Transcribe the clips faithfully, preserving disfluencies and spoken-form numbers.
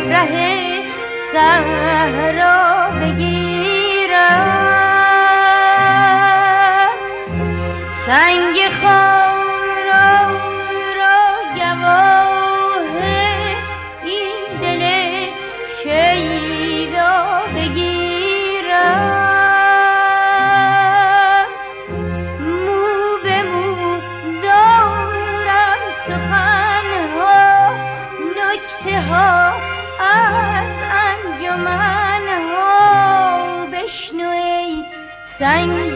ره صحرا بگیرم، سنگ خارا را گواه این دل شیدا بگیرم، مو به مو دارم سخنها، نکته ها از انجمنها، بشنو ای سنگ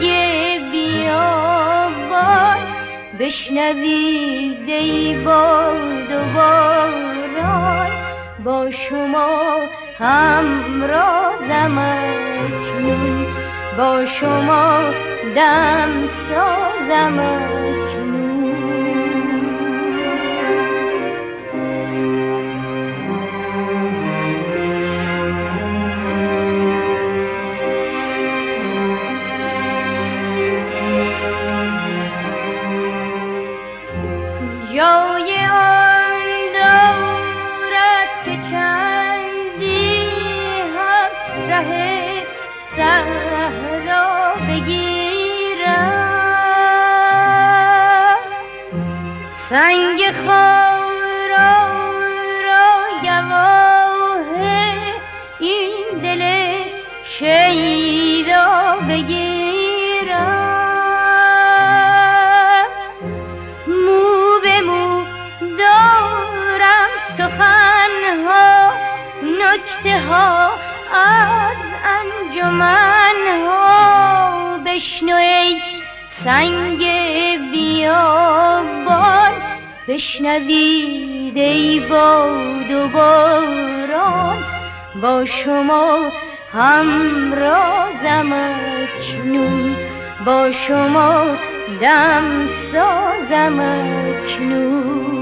بیابان، بشنوید ای باد و باران، با شما همرازم اکنون، با شما دم سازم اکنون. جای آن دارد که چندی هم ره صحرا بگیرم، سنگ خارا را گواه این دل شیدا بگیرم، مو به مو دارم سخنها، نکته ها از انجمنها، بشنو ای سنگ بیابان، بشنوید ای باد و باران، با شما همرازم اکنون، با شما دم سازم اکنون.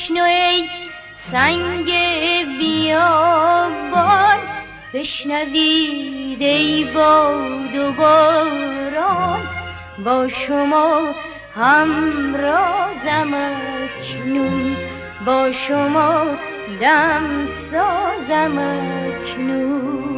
بشنو ای سنگ بیابان، بشنوید ای باد و باران، با شما همرازم اکنون، با شما دم سازم اکنون.